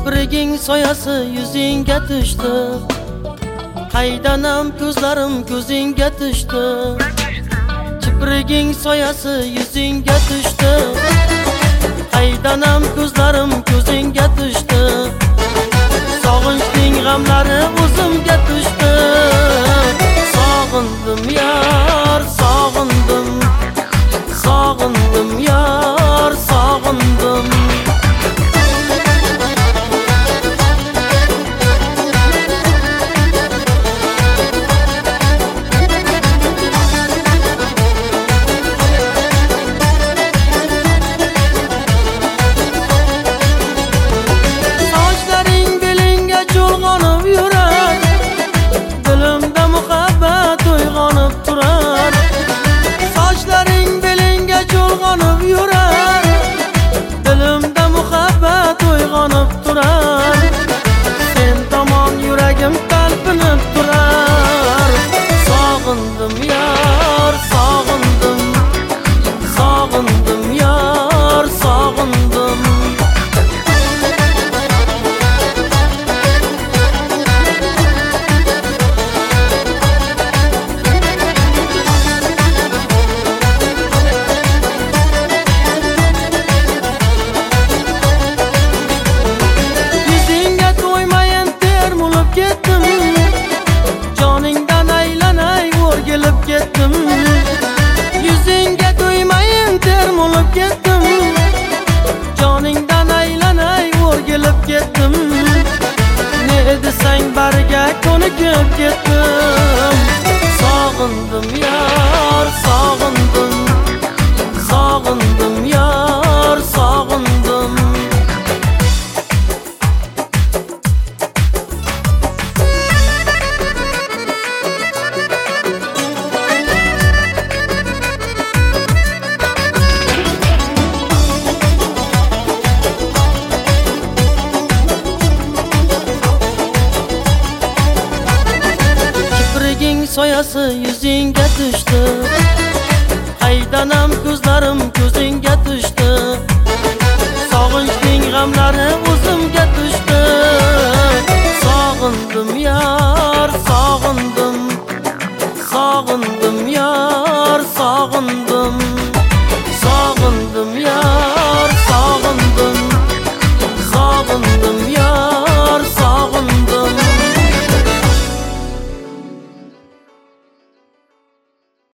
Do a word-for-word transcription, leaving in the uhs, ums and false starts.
Kipriging soyasi yuzingga tushdi, qaydanam ko'zlarim ko'zingga tushdi. Kipriging soyasi yuzingga tushdi, qaydanam ko'zlarim ko'zingga tushdi. Sog'inchning g'amlari o'zimga tushdi. Sog'indim yar, sog'indim, sog'indim yar, sog'indim. Sen tomon yuragim talpinib turar. Sog'indim yar, sog'indim, sog'indim yar, sog'indim. Joningdan aylanay o'rgilib ketdim. Yuzingga to'ymayin termulib ketdim. Joningdan aylanay o'rgilib ketdim. Ne desang bariga ko'nikib ketdim. Sog'indim yar, sog'indim, sog'indim yar, sog'indim. Soyasi yuzingga tushdi, qaydanam ko'zlarim ko'zingga tushdi. Sog'inchning g'amlari o'zimga tushdi. Sog'indim yar, sog'indim, sog'indim yar, sog'indim.